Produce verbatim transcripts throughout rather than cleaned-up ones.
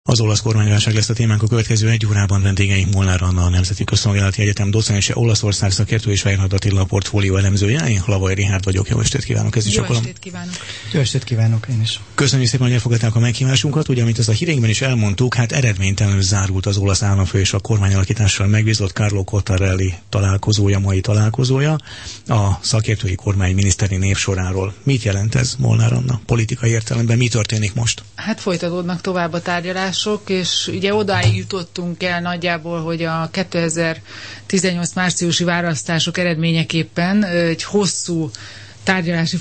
Az olasz kormányválság lesz a témánk a következő egy órában. Vendégeink Molnár Anna, a Nemzeti Közszolgálati Egyetem docense, Olaszország szakértő, és Weinhardt Attila, a portfólió elemzője. Én Lavai Richárd vagyok. Jó estét kívánok! Ez is Jó estét kívánok! Jó estét kívánok én is! Köszönjük szépen, hogy elfogadták a meghívásunkat. Ugye, amit ezt a híreinkben is elmondtuk, hát eredménytelenül zárult az olasz államfő és a kormányalakítással megbízott Carlo Cottarelli találkozója, mai találkozója a szakértői kormány miniszteri névsoráról. Mit jelent ez, Molnár Anna? Politikai értelemben mi történik most? Hát folytatódnak tovább a tárgyalások, és ugye odáig jutottunk el nagyjából, hogy a kétezer-tizennyolc márciusi választások eredményeképpen egy hosszú tárgyalási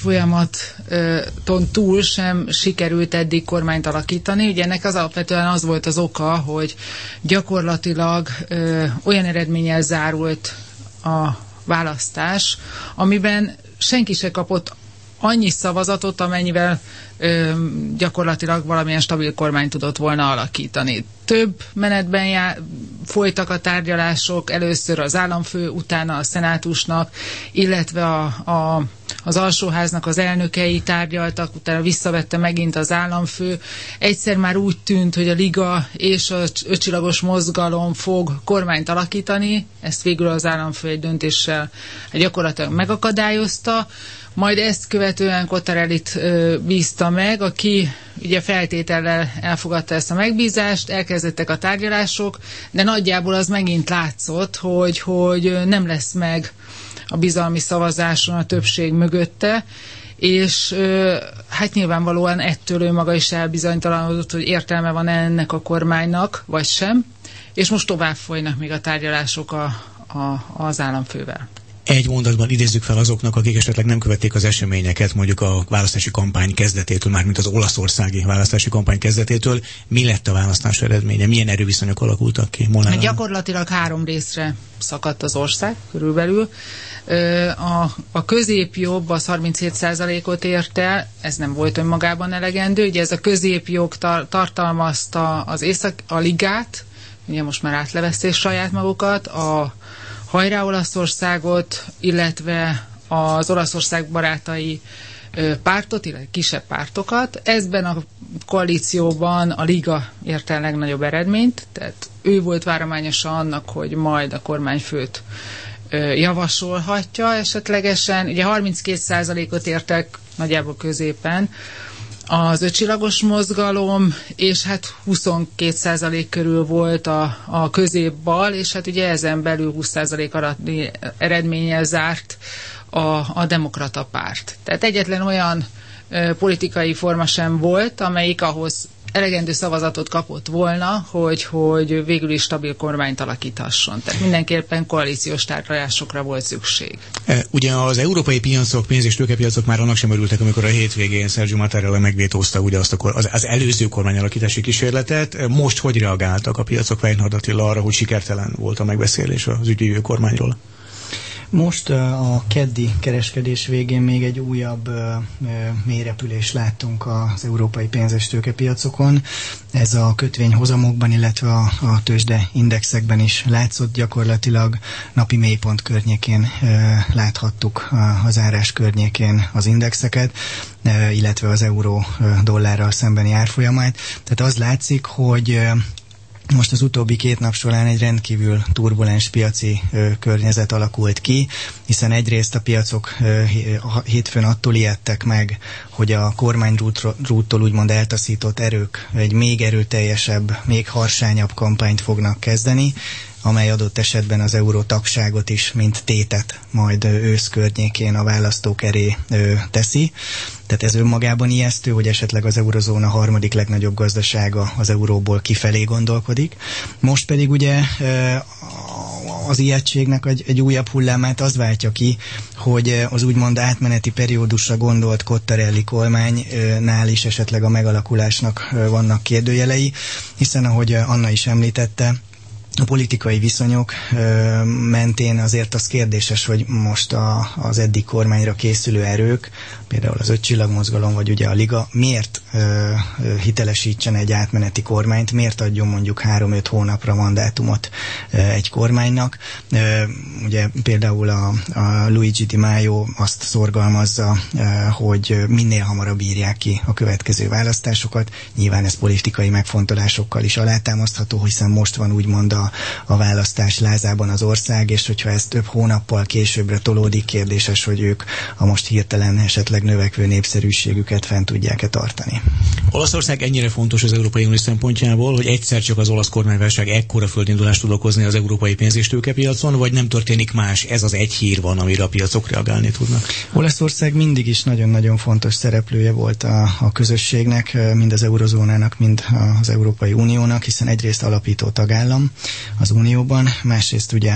folyamaton túl sem sikerült eddig kormányt alakítani. Ugye ennek az alapvetően az volt az oka, hogy gyakorlatilag ö, olyan eredménnyel zárult a választás, amiben senki se kapott annyi szavazatot, amennyivel ö, gyakorlatilag valamilyen stabil kormány tudott volna alakítani. Több menetben já- folytak a tárgyalások, először az államfő, utána a szenátusnak, illetve a, a, az alsóháznak az elnökei tárgyaltak, utána visszavette megint az államfő. Egyszer már úgy tűnt, hogy a Liga és a ötcsillagos mozgalom fog kormányt alakítani, ezt végül az államfő egy döntéssel gyakorlatilag megakadályozta, majd ezt követően Cottarellit bízta meg, aki ugye feltétellel elfogadta ezt a megbízást, elkezdettek a tárgyalások, de nagyjából az megint látszott, hogy, hogy nem lesz meg a bizalmi szavazáson a többség mögötte, és hát nyilvánvalóan ettől ő maga is elbizonytalanodott, hogy értelme van ennek a kormánynak, vagy sem, és most tovább folynak még a tárgyalások a, a, az államfővel. Egy mondatban idézzük fel azoknak, akik esetleg nem követték az eseményeket, mondjuk a választási kampány kezdetétől, mármint az olaszországi választási kampány kezdetétől. Mi lett a választás eredménye? Milyen erőviszonyok alakultak ki? Molnár Anna? Gyakorlatilag három részre szakadt az ország körülbelül. A, a középjobb az harminchét százalékot ért el, ez nem volt önmagában elegendő. Ugye ez a középjobb tar- tartalmazta az észak, a Ligát, ugye most már átlevezték saját magukat, a Hajrá Olaszországot, illetve az Olaszország barátai pártot, illetve kisebb pártokat. Ezben a koalícióban a Liga ért el legnagyobb eredményt, tehát ő volt várományosa annak, hogy majd a kormányfőt javasolhatja esetlegesen. Ugye harminckét százalékot értek nagyjából középen az ötcsillagos mozgalom, és hát huszonkét százalék körül volt a, a középbal, és hát ugye ezen belül húsz százalék eredménnyel zárt a, a demokrata párt. Tehát egyetlen olyan ö, politikai forma sem volt, amelyik ahhoz elegendő szavazatot kapott volna, hogy, hogy végül is stabil kormányt alakíthasson. Tehát mindenképpen koalíciós tárgyalásokra volt szükség. E, ugye az európai piacok, pénz- és tőkepiacok már annak sem örültek, amikor a hétvégén Sergio Mattarella megvétózta ugye azt a kor, az, az előző kormányalakítási kísérletet. Most hogy reagáltak a piacok, Weinhardt Attila, arra, hogy sikertelen volt a megbeszélés az ügyvívő kormányról? Most a keddi kereskedés végén még egy újabb mélyrepülést láttunk az európai pénz- és tőkepiacokon. Ez a kötvényhozamokban, illetve a, a tőzsde indexekben is látszott, gyakorlatilag napi mélypont környékén láthattuk az árás környékén az indexeket, illetve az euró dollárral szembeni árfolyamát. Tehát az látszik, hogy most az utóbbi két nap során egy rendkívül turbulens piaci ö, környezet alakult ki, hiszen egyrészt a piacok ö, hétfőn attól ijedtek meg, hogy a kormányrúttól úgymond eltaszított erők egy még erőteljesebb, még harsányabb kampányt fognak kezdeni, amely adott esetben az euró tagságot is, mint tétet majd ősz környékén a választók elé ö, teszi. Tehát ez önmagában ijesztő, hogy esetleg az eurozóna harmadik legnagyobb gazdasága az euróból kifelé gondolkodik. Most pedig ugye az ijegységnek egy, egy újabb hullámát az váltja ki, hogy az úgymond átmeneti periódusra gondolt Cottarelli kormánynál is esetleg a megalakulásnak vannak kérdőjelei, hiszen ahogy Anna is említette, a politikai viszonyok ö, mentén azért az kérdéses, hogy most a, az eddig kormányra készülő erők, például az öt csillagmozgalom, vagy ugye a Liga, miért ö, hitelesítsen egy átmeneti kormányt, miért adjon mondjuk három-öt hónapra mandátumot ö, egy kormánynak. Ö, ugye például a, a Luigi Di Maio azt szorgalmazza, ö, hogy minél hamarabb írják ki a következő választásokat. Nyilván ez politikai megfontolásokkal is alátámasztható, hiszen most van úgymond a, a választás lázában az ország, és hogyha ez több hónappal későbbre tolódik, kérdéses, hogy ők a most hirtelen esetleg növekvő népszerűségüket fent tudják-e tartani. Olaszország ennyire fontos az Európai Unió szempontjából, hogy egyszer csak az olasz kormányválság ekkora földindulást tud okozni az európai pénz- és tőkepiacon, vagy nem történik más? Ez az egy hír van, amire a piacok reagálni tudnak. Olaszország mindig is nagyon-nagyon fontos szereplője volt a, a közösségnek, mind az eurozónának, mind az Európai Uniónak, hiszen egyrészt alapító tagállam az Unióban, másrészt ugye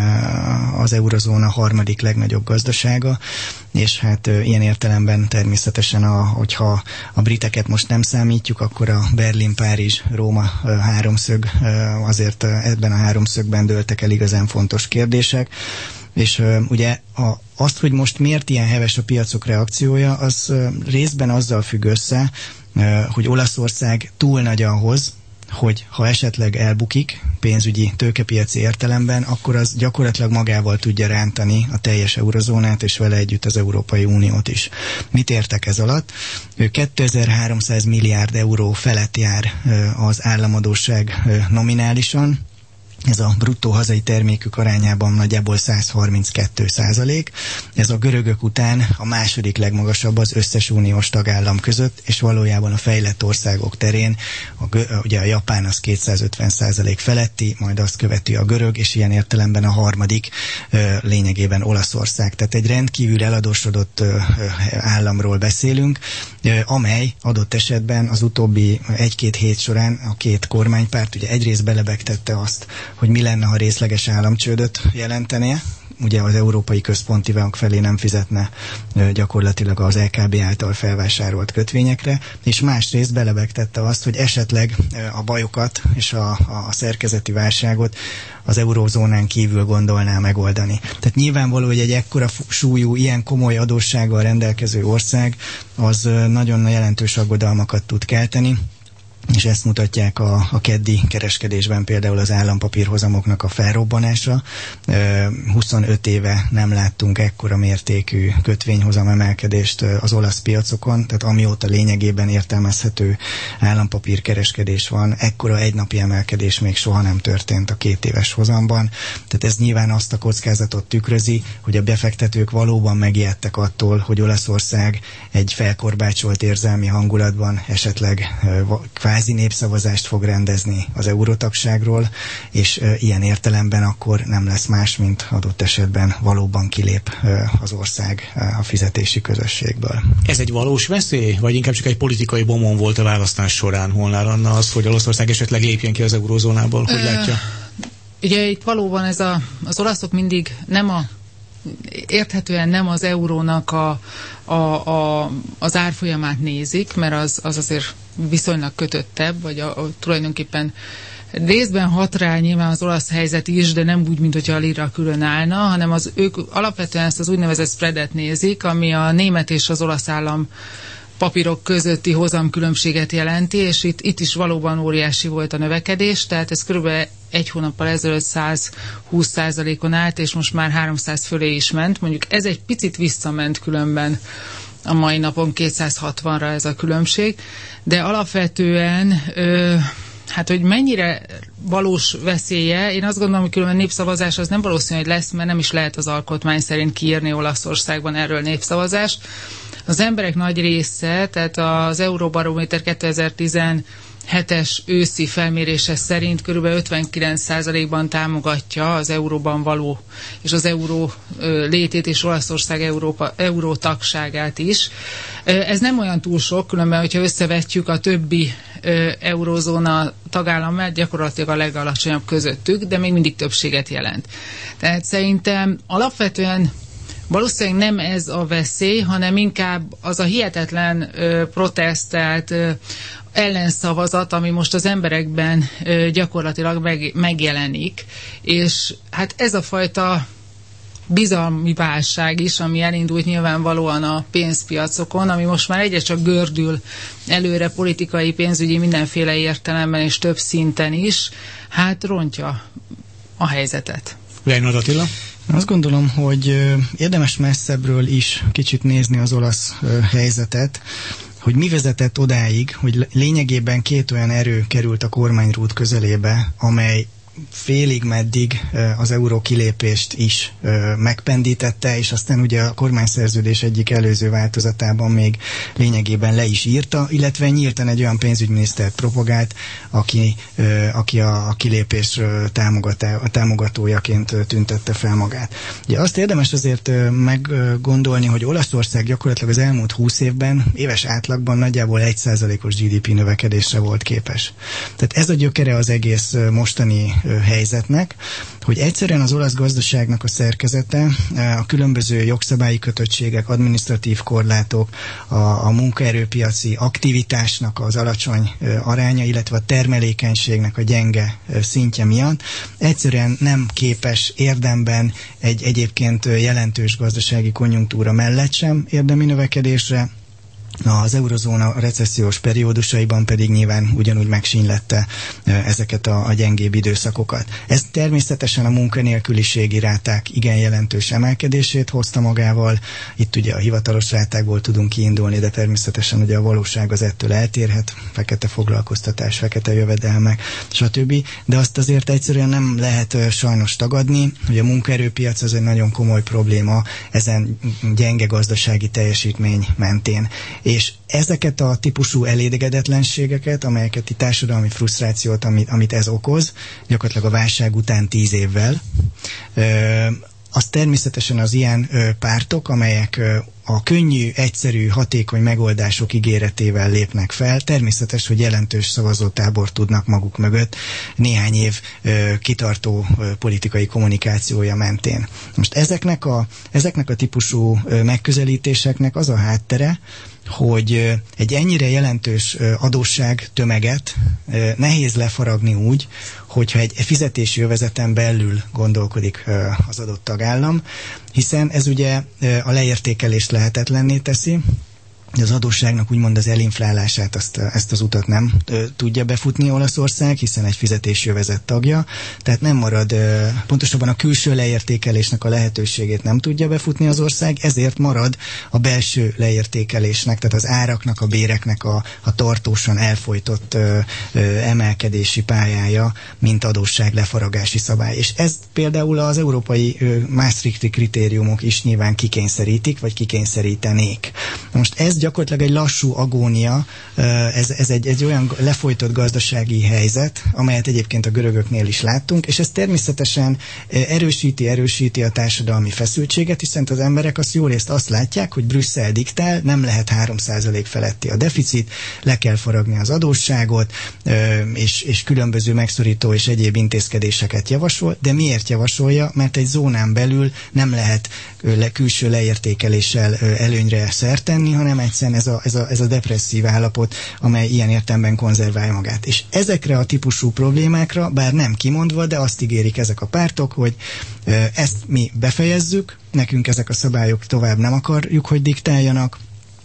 az eurozóna harmadik legnagyobb gazdasága, és hát ilyen értelemben természetesen, a, hogyha a briteket most nem számítjuk, akkor a Berlin-Párizs-Róma háromszög, azért ebben a háromszögben dőltek el igazán fontos kérdések, és ugye a, azt, hogy most miért ilyen heves a piacok reakciója, az részben azzal függ össze, hogy Olaszország túl nagy ahhoz, hogy ha esetleg elbukik pénzügyi tőkepiaci értelemben, akkor az gyakorlatilag magával tudja rántani a teljes eurozónát, és vele együtt az Európai Uniót is. Mit értek ez alatt? kétezer-háromszáz milliárd euró felett jár az államadósság nominálisan, ez a bruttó hazai termékük arányában nagyjából száz harminckettő százalék. Ez a görögök után a második legmagasabb az összes uniós tagállam között, és valójában a fejlett országok terén, a, ugye a Japán az kétszázötven százalék feletti, majd azt követi a görög, és ilyen értelemben a harmadik lényegében Olaszország. Tehát egy rendkívül eladósodott államról beszélünk, amely adott esetben az utóbbi egy-két hét során a két kormánypárt ugye egyrészt belebegtette azt, hogy mi lenne, ha részleges államcsődöt jelentené, ugye az Európai Központi Bank felé nem fizetne gyakorlatilag az é ká bé által felvásárolt kötvényekre, és másrészt belebegtette azt, hogy esetleg a bajokat és a, a szerkezeti válságot az eurózónán kívül gondolná megoldani. Tehát nyilvánvaló, hogy egy ekkora súlyú, ilyen komoly adóssággal rendelkező ország az nagyon jelentős aggodalmakat tud kelteni, és ezt mutatják a, a keddi kereskedésben például az állampapírhozamoknak a felrobbanása. huszonöt éve nem láttunk ekkora mértékű kötvényhozam emelkedést az olasz piacokon, tehát amióta lényegében értelmezhető állampapírkereskedés van, ekkora egynapi emelkedés még soha nem történt a két éves hozamban. Tehát ez nyilván azt a kockázatot tükrözi, hogy a befektetők valóban megijedtek attól, hogy Olaszország egy felkorbácsolt érzelmi hangulatban esetleg kvázi népszavazást fog rendezni az eurotagságról, és e, ilyen értelemben akkor nem lesz más, mint adott esetben valóban kilép e, az ország e, a fizetési közösségből. Ez egy valós veszély, vagy inkább csak egy politikai bomon volt a választás során? Holnál Anna az, hogy Olaszország esetleg lépjen ki az eurózónából? Hogy látja? Ugye itt valóban ez a, az olaszok mindig nem a érthetően nem az eurónak a, a, a, az árfolyamát nézik, mert az, az azért viszonylag kötöttebb, vagy a, a, tulajdonképpen részben hat rá nyilván az olasz helyzet is, de nem úgy, mint hogyha a lira külön állna, hanem az, ők alapvetően ezt az úgynevezett spreadet nézik, ami a német és az olasz állam papírok közötti hozamkülönbséget jelenti, és itt, itt is valóban óriási volt a növekedés, tehát ez körülbelül egy hónappal ezelőtt száz húsz százalékon állt, és most már háromszáz fölé is ment. Mondjuk ez egy picit visszament különben a mai napon kétszázhatvanra ez a különbség, de alapvetően ö, hát, hogy mennyire valós veszélye, én azt gondolom, hogy különben népszavazás az nem valószínű, hogy lesz, mert nem is lehet az alkotmány szerint kiírni Olaszországban erről népszavazást. Az emberek nagy része, tehát az Euróbarométer kétezer-tizenhetes őszi felmérése szerint kb. ötvenkilenc százalékban támogatja az euróban való, és az euró létét és Olaszország Európa, euró tagságát is. Ez nem olyan túl sok, különben, hogyha összevetjük a többi eurózóna tagállammal, gyakorlatilag a legalacsonyabb közöttük, de még mindig többséget jelent. Tehát szerintem alapvetően valószínűleg nem ez a veszély, hanem inkább az a hihetetlen ö, protest, tehát ö, ellenszavazat, ami most az emberekben ö, gyakorlatilag meg, megjelenik, és hát ez a fajta bizalmi válság is, ami elindult nyilvánvalóan a pénzpiacokon, ami most már egyre csak gördül előre politikai, pénzügyi, mindenféle értelemben és több szinten is, hát rontja a helyzetet. Reinhold Attila? Azt gondolom, hogy érdemes messzebbről is kicsit nézni az olasz helyzetet, hogy mi vezetett odáig, hogy lényegében két olyan erő került a kormányrút közelébe, amely félig meddig az euró kilépést is megpendítette, és aztán ugye a kormányszerződés egyik előző változatában még lényegében le is írta, illetve nyíltan egy olyan pénzügyminisztert propagált, aki, aki a, a kilépés támogatójaként tüntette fel magát. Ugye azt érdemes azért meggondolni, hogy Olaszország gyakorlatilag az elmúlt húsz évben éves átlagban nagyjából egy százalékos gé dé pé növekedésre volt képes. Tehát ez a gyökere az egész mostani helyzetnek, hogy egyszerűen az olasz gazdaságnak a szerkezete, a különböző jogszabályi kötöttségek, adminisztratív korlátok, a, a munkaerőpiaci aktivitásnak az alacsony aránya, illetve a termelékenységnek a gyenge szintje miatt egyszerűen nem képes érdemben egy egyébként jelentős gazdasági konjunktúra mellett sem érdemi növekedésre, az eurozóna recessziós periódusaiban pedig nyilván ugyanúgy megsínylette ezeket a, a gyengébb időszakokat. Ez természetesen a munkanélküliségi ráták igen jelentős emelkedését hozta magával. Itt ugye a hivatalos rátákból tudunk kiindulni, de természetesen ugye a valóság az ettől eltérhet, fekete foglalkoztatás, fekete jövedelmek, stb. De azt azért egyszerűen nem lehet sajnos tagadni, hogy a munkaerőpiac az egy nagyon komoly probléma ezen gyenge gazdasági teljesítmény mentén. És ezeket a típusú elégedetlenségeket, amelyeket a társadalmi frusztrációt, amit, amit ez okoz, gyakorlatilag a válság után tíz évvel, ö, az természetesen az ilyen ö, pártok, amelyek ö, a könnyű, egyszerű, hatékony megoldások ígéretével lépnek fel, természetes, hogy jelentős szavazótábor tudnak maguk mögött néhány év ö, kitartó ö, politikai kommunikációja mentén. Most ezeknek a, ezeknek a típusú ö, megközelítéseknek az a háttere, hogy egy ennyire jelentős adósság tömeget nehéz lefaragni úgy, hogyha egy fizetési övezeten belül gondolkodik az adott tagállam, hiszen ez ugye a leértékelést lehetetlenné teszi, az adósságnak úgymond az elinflálását, azt, ezt az utat nem ö, tudja befutni Olaszország, hiszen egy fizetési övezet tagja, tehát nem marad, ö, pontosabban a külső leértékelésnek a lehetőségét nem tudja befutni az ország, ezért marad a belső leértékelésnek, tehát az áraknak, a béreknek a, a tartósan elfojtott ö, ö, emelkedési pályája, mint adósság lefaragási szabály. És ezt például az európai ö, Maastrichti kritériumok is nyilván kikényszerítik, vagy kikényszerítenék. Most ez gyakorlatilag egy lassú agónia, ez, ez egy, egy olyan lefolytott gazdasági helyzet, amelyet egyébként a görögöknél is láttunk, és ez természetesen erősíti, erősíti a társadalmi feszültséget, hiszen az emberek azt jó részt azt látják, hogy Brüsszel diktál, nem lehet három százalék feletti a deficit, le kell faragni az adósságot, és, és különböző megszorító és egyéb intézkedéseket javasol, de miért javasolja? Mert egy zónán belül nem lehet le, külső leértékeléssel előnyre szert tenni, hanem egyszerűen ez a, ez, a, ez a depresszív állapot, amely ilyen értelemben konzerválja magát. És ezekre a típusú problémákra, bár nem kimondva, de azt ígérik ezek a pártok, hogy ezt mi befejezzük, nekünk ezek a szabályok tovább nem akarjuk, hogy diktáljanak,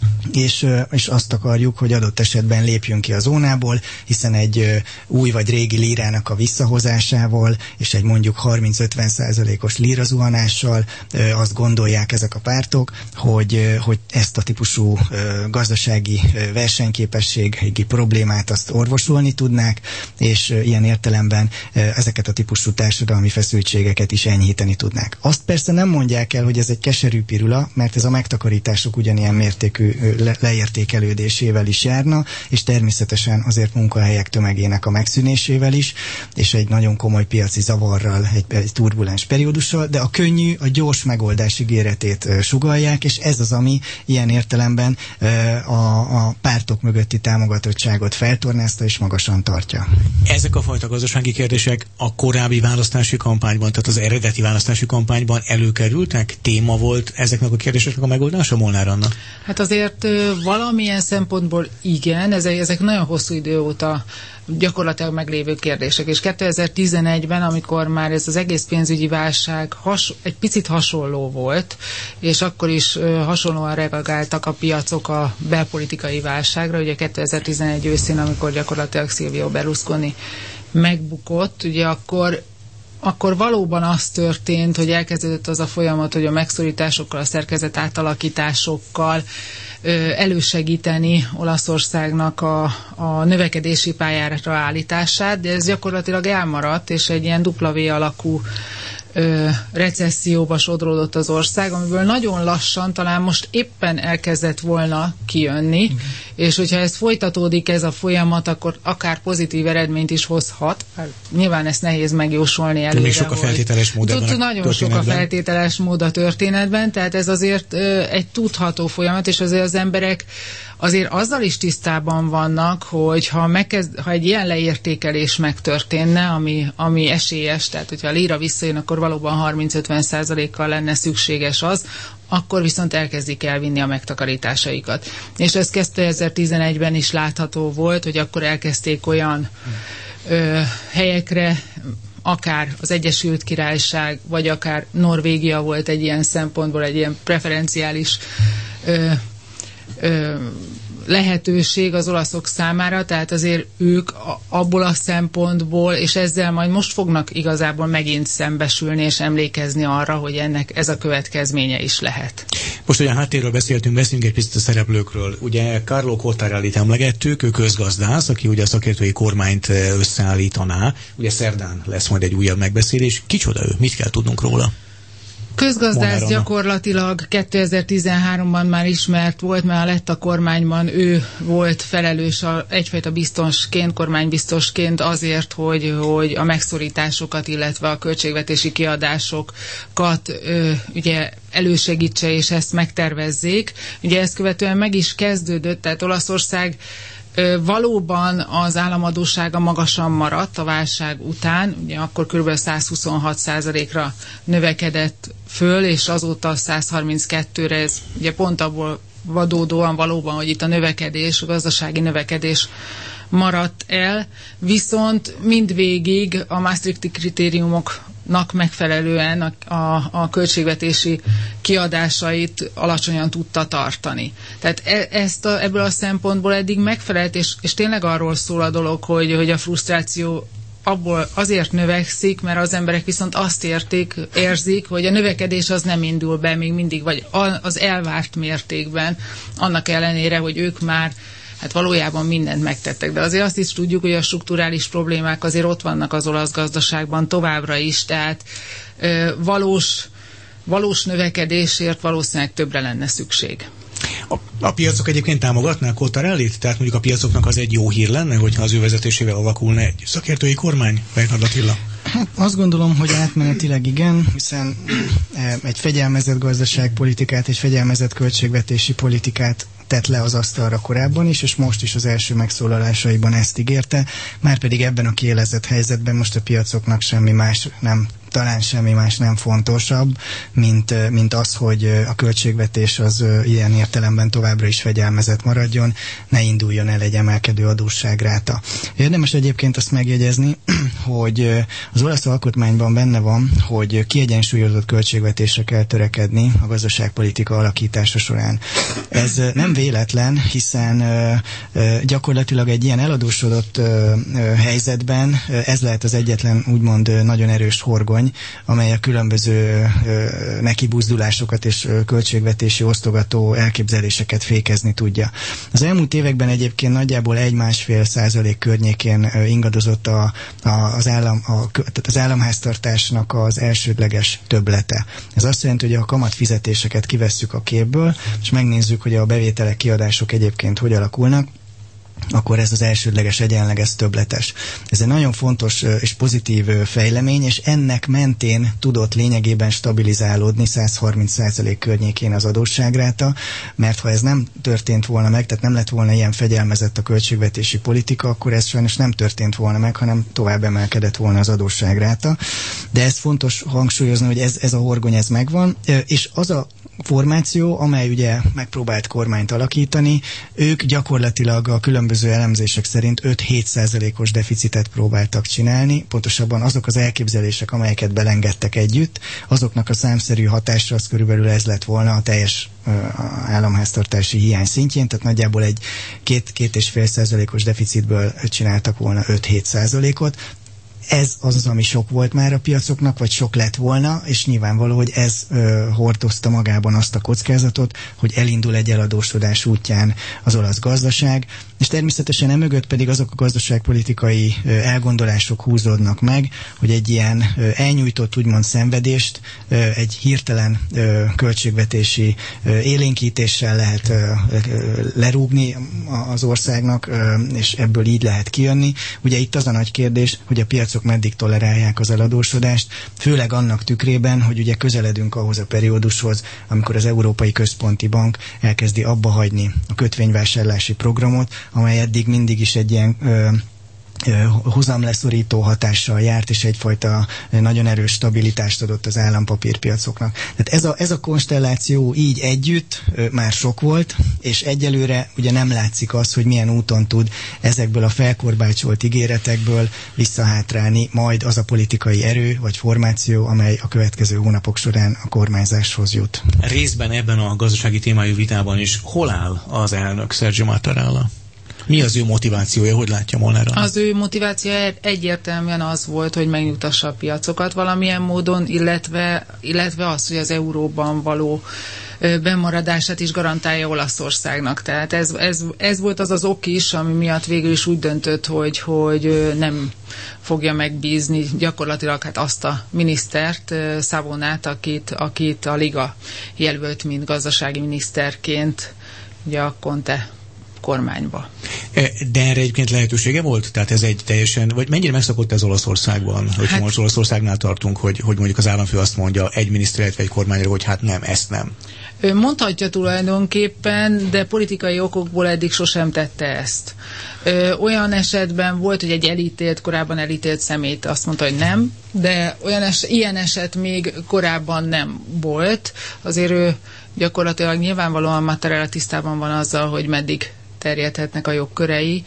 és, és azt akarjuk, hogy adott esetben lépjünk ki a zónából, hiszen egy új vagy régi lírának a visszahozásával, és egy mondjuk harminc-ötven százalékos lírazuhanással azt gondolják ezek a pártok, hogy, hogy ezt a típusú gazdasági versenyképességi problémát azt orvosolni tudnák, és ilyen értelemben ezeket a típusú társadalmi feszültségeket is enyhíteni tudnák. Azt persze nem mondják el, hogy ez egy keserű pirula, mert ez a megtakarítások ugyanilyen mértékű Le- leértékelődésével is járna, és természetesen azért munkahelyek tömegének a megszűnésével is, és egy nagyon komoly piaci zavarral, egy, egy turbulens periódussal, de a könnyű, a gyors megoldás ígéretét uh, sugallják, és ez az, ami ilyen értelemben uh, a, a pártok mögötti támogatottságot feltornázta és magasan tartja. Ezek a fajta gazdasági kérdések a korábbi választási kampányban, tehát az eredeti választási kampányban előkerültek? Téma volt ezeknek a kérdéseknek a megoldása, Molnár Anna? Hát azért azért valamilyen szempontból igen, ezek, ezek nagyon hosszú idő óta gyakorlatilag meglévő kérdések, és kétezer-tizenegyben, amikor már ez az egész pénzügyi válság has, egy picit hasonló volt, és akkor is ö, hasonlóan reagáltak a piacok a belpolitikai válságra, ugye kétezer-tizenegy őszén, amikor gyakorlatilag Silvio Berlusconi megbukott, ugye akkor akkor valóban az történt, hogy elkezdődött az a folyamat, hogy a megszorításokkal, a szerkezet átalakításokkal ö, elősegíteni Olaszországnak a, a növekedési pályára állítását, de ez gyakorlatilag elmaradt, és egy ilyen dupla V alakú ö, recesszióba sodródott az ország, amiből nagyon lassan, talán most éppen elkezdett volna kijönni, mm. és hogyha ez folytatódik, ez a folyamat, akkor akár pozitív eredményt is hozhat. Nyilván ezt nehéz megjósolni előre. Még sok a feltételes mód ebben a Nagyon sok a feltételes mód a történetben, tehát ez azért ö, egy tudható folyamat, és azért az emberek azért azzal is tisztában vannak, hogy ha, megkezd, ha egy ilyen leértékelés megtörténne, ami, ami esélyes, tehát hogyha a lira visszajön, akkor valóban harminc-ötven százalékkal lenne szükséges az, akkor viszont elkezdik elvinni a megtakarításaikat. És ez kétezer-tizenegyben is látható volt, hogy akkor elkezdték olyan ö, helyekre, akár az Egyesült Királyság, vagy akár Norvégia volt egy ilyen szempontból, egy ilyen preferenciális ö, ö, lehetőség az olaszok számára, tehát azért ők abból a szempontból, és ezzel majd most fognak igazából megint szembesülni és emlékezni arra, hogy ennek ez a következménye is lehet. Most ugye a háttérről beszéltünk, beszélünk egy picit a szereplőkről. Ugye Carlo Cottarellit emlegettük, ő közgazdász, aki ugye a szakértői kormányt összeállítaná. Ugye szerdán lesz majd egy újabb megbeszélés. Kicsoda ő? Mit kell tudnunk róla? Közgazdász gyakorlatilag kétezer-tizenháromban már ismert volt, mert a Letta kormányban ő volt felelős a, egyfajta biztosként, kormánybiztosként azért, hogy, hogy a megszorításokat, illetve a költségvetési kiadásokat ö, ugye elősegítse és ezt megtervezzék. Ugye ezt követően meg is kezdődött, tehát Olaszország valóban az államadóssága magasan maradt a válság után, ugye akkor kb. százhuszonhat százalékra növekedett föl, és azóta százharminckettőre, ez ugye pont abból vadódóan valóban, hogy itt a növekedés, a gazdasági növekedés maradt el, viszont mindvégig a Maastrichti kritériumoknak megfelelően a, a, a költségvetési kiadásait alacsonyan tudta tartani. Tehát e, ezt a, ebből a szempontból eddig megfelelt, és, és tényleg arról szól a dolog, hogy, hogy a frusztráció abból azért növekszik, mert az emberek viszont azt értik, érzik, hogy a növekedés az nem indul be még mindig, vagy az elvárt mértékben, annak ellenére, hogy ők már hát valójában mindent megtettek, de azért azt is tudjuk, hogy a strukturális problémák azért ott vannak az olasz gazdaságban továbbra is, tehát ö, valós, valós növekedésért valószínűleg többre lenne szükség. A, a piacok egyébként támogatnák Cottarellit? Tehát mondjuk a piacoknak az egy jó hír lenne, hogyha az ő vezetésével alakulna egy szakértői kormány? Bernard Attila? Hát azt gondolom, hogy átmenetileg igen, hiszen egy fegyelmezett gazdaságpolitikát, egy fegyelmezett költségvetési politikát tett le az asztalra korábban is, és most is az első megszólalásaiban ezt ígérte, márpedig ebben a kiélezett helyzetben most a piacoknak semmi más nem talán semmi más nem fontosabb, mint, mint az, hogy a költségvetés az ilyen értelemben továbbra is fegyelmezett maradjon, ne induljon el egy emelkedő adósságráta. Érdemes egyébként azt megjegyezni, hogy az olasz alkotmányban benne van, hogy kiegyensúlyozott költségvetésre kell törekedni a gazdaságpolitika alakítása során. Ez nem véletlen, hiszen gyakorlatilag egy ilyen eladósodott helyzetben ez lehet az egyetlen úgymond nagyon erős horgony, amely a különböző ö, nekibuzdulásokat és ö, költségvetési osztogató elképzeléseket fékezni tudja. Az elmúlt években egyébként nagyjából egy-másfél százalék környékén ö, ingadozott a, a, az, állam, a, tehát az államháztartásnak az elsődleges többlete. Ez azt jelenti, hogy a kamatfizetéseket kivesszük a képből, és megnézzük, hogy a bevételek, kiadások egyébként hogy alakulnak. akkor ez az elsődleges egyenleg, ez többletes. Ez egy nagyon fontos és pozitív fejlemény, és ennek mentén tudott lényegében stabilizálódni száz harminc százalék környékén az adósságráta, mert ha ez nem történt volna meg, tehát nem lett volna ilyen fegyelmezett a költségvetési politika, akkor ez sajnos nem történt volna meg, hanem tovább emelkedett volna az adósságráta. De ez fontos hangsúlyozni, hogy ez, ez a horgony, ez megvan, és az a formáció, amely ugye megpróbált kormányt alakítani, ők gyakorlatilag a különböző elemzések szerint öt-hét százalékos deficitet próbáltak csinálni, pontosabban azok az elképzelések, amelyeket belengedtek együtt, azoknak a számszerű hatása az körülbelül ez lett volna a teljes uh, államháztartási hiány szintjén, tehát nagyjából egy két-két és fél százalékos deficitből csináltak volna öt-hét százalékot. Ez az az, ami sok volt már a piacoknak, vagy sok lett volna, és nyilvánvaló, hogy ez ö, hordozta magában azt a kockázatot, hogy elindul egy eladósodás útján az olasz gazdaság, és természetesen emögött pedig azok a gazdaságpolitikai ö, elgondolások húzódnak meg, hogy egy ilyen ö, elnyújtott úgymond szenvedést ö, egy hirtelen ö, költségvetési ö, élénkítéssel lehet ö, ö, lerúgni az országnak, ö, és ebből így lehet kijönni. Ugye itt az a nagy kérdés, hogy a piacok meddig tolerálják az eladósodást, főleg annak tükrében, hogy ugye közeledünk ahhoz a periódushoz, amikor az Európai Központi Bank elkezdi abba hagyni a kötvényvásárlási programot, amely eddig mindig is egy ilyen ö, hozamleszorító hatással járt, és egyfajta nagyon erős stabilitást adott az állampapírpiacoknak. Tehát ez a, ez a konstelláció így együtt már sok volt, és egyelőre ugye nem látszik az, hogy milyen úton tud ezekből a felkorbácsolt ígéretekből visszahátrálni majd az a politikai erő vagy formáció, amely a következő hónapok során a kormányzáshoz jut. Részben ebben a gazdasági témájú vitában is hol áll az elnök, Sergio Mattarella? Mi az ő motivációja, hogy látja Molnár? Az ő motivációja egyértelműen az volt, hogy megnyugtassa a piacokat valamilyen módon, illetve, illetve az, hogy az euróban való bemaradását is garantálja Olaszországnak. Tehát ez, ez, ez volt az az ok is, ami miatt végül is úgy döntött, hogy, hogy nem fogja megbízni gyakorlatilag hát azt a minisztert, Savonát, akit, akit a Liga jelölt, mint gazdasági miniszterként ugye a Conte kormányba. De erre egyébként lehetősége volt? Tehát ez egy teljesen, vagy mennyire megszokott ez Olaszországban? Hogy hát, most Olaszországnál tartunk, hogy, hogy mondjuk az államfő azt mondja egy miniszter, illetve egy kormányra, hogy hát nem, ezt nem. Mondhatja tulajdonképpen, de politikai okokból eddig sosem tette ezt. Ö, olyan esetben volt, hogy egy elítélt, korábban elítélt személyt azt mondta, hogy nem, de olyan es- ilyen eset még korábban nem volt. Azért ő gyakorlatilag nyilvánvalóan Mattarella tisztában van azzal, hogy meddig terjedhetnek a jogkörei,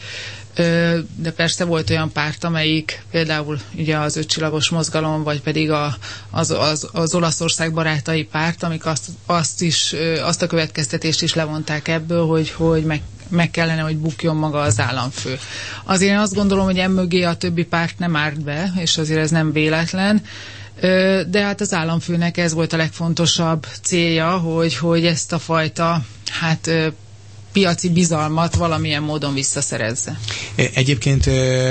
de persze volt olyan párt, amelyik például ugye az ötcsillagos mozgalom, vagy pedig a, az, az, az Olaszország barátai párt, amik azt, azt, is, azt a következtetést is levonták ebből, hogy, hogy meg, meg kellene, hogy bukjon maga az államfő. Azért én azt gondolom, hogy emögé a többi párt nem árt be, és azért ez nem véletlen, de hát az államfőnek ez volt a legfontosabb célja, hogy, hogy ezt a fajta hát piaci bizalmat valamilyen módon visszaszerezze. Egyébként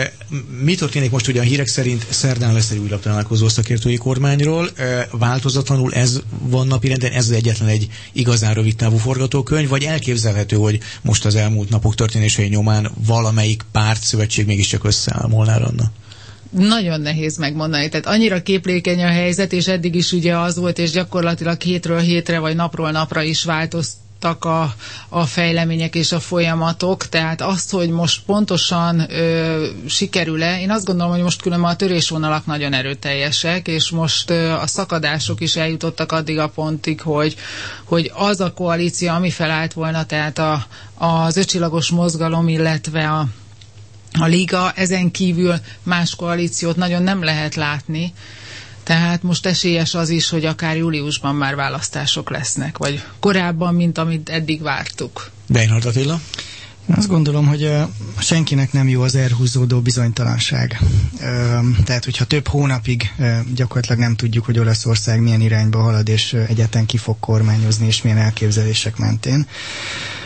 mi történik most, ugye a hírek szerint szerdán lesz egy újabb találkozó szakértői kormányról, változatlanul ez van napirenden, ez az egyetlen egy igazán rövid távú forgatókönyv, vagy elképzelhető, hogy most az elmúlt napok történései nyomán valamelyik párt, szövetség mégiscsak összeáll? Molnár Anna? Nagyon nehéz megmondani, tehát annyira képlékeny a helyzet, és eddig is ugye az volt, és gyakorlatilag hétről hétre, vagy napról napra is változt A, a fejlemények és a folyamatok, tehát azt, hogy most pontosan ö, sikerül-e, én azt gondolom, hogy most különben a törésvonalak nagyon erőteljesek, és most ö, a szakadások is eljutottak addig a pontig, hogy, hogy az a koalíció, ami felállt volna, tehát a, az ötcsillagos mozgalom, illetve a, a Liga, ezen kívül más koalíciót nagyon nem lehet látni. Tehát most esélyes az is, hogy akár júliusban már választások lesznek, vagy korábban, mint amit eddig vártuk. Beinhardt Attila? Én azt gondolom, hogy uh, senkinek nem jó az elhúzódó bizonytalanság. Uh, tehát, hogyha több hónapig uh, gyakorlatilag nem tudjuk, hogy Olaszország milyen irányba halad, és uh, egyáltalán ki fog kormányozni, és milyen elképzelések mentén.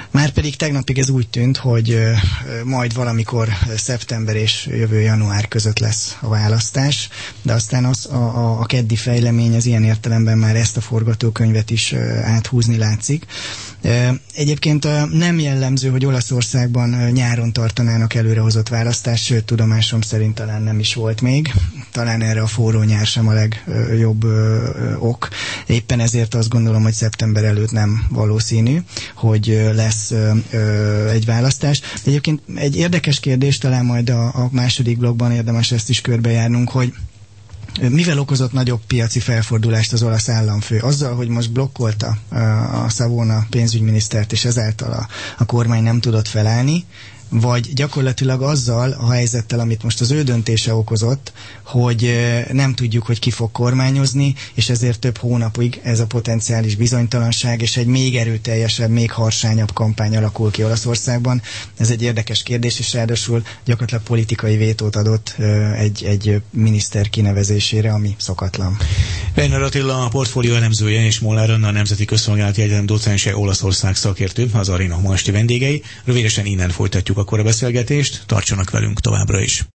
Márpedig tegnapig ez úgy tűnt, hogy majd valamikor szeptember és jövő január között lesz a választás, de aztán az, a, a, a keddi fejlemény az ilyen értelemben már ezt a forgatókönyvet is áthúzni látszik. Egyébként nem jellemző, hogy Olaszországban nyáron tartanának előrehozott választást, sőt, tudomásom szerint talán nem is volt még. Talán erre a forró nyár sem a legjobb ok. Éppen ezért azt gondolom, hogy szeptember előtt nem valószínű, hogy lesz egy választás. Egyébként egy érdekes kérdés, talán majd a, a második blogban érdemes ezt is körbejárnunk, hogy mivel okozott nagyobb piaci felfordulást az olasz államfő? Azzal, hogy most blokkolta a Savona pénzügyminisztert, és ezáltal a, a kormány nem tudott felállni, vagy gyakorlatilag azzal a helyzettel, amit most az ő döntése okozott, hogy nem tudjuk, hogy ki fog kormányozni, és ezért több hónapig ez a potenciális bizonytalanság, és egy még erőteljesebb, még harsányabb kampány alakul ki Olaszországban. Ez egy érdekes kérdés, és ráadásul gyakorlatilag politikai vétót adott egy, egy miniszter kinevezésére, ami szokatlan. Werner Attila, a portfólió elemzője, és Molnár Anna, a Nemzeti Közszolgálati Egyetem docense, Olaszország szakértő, az Aréna ma esti vendégei. Rövidesen innen folytatjuk akkor a beszélgetést, tartsanak velünk továbbra is.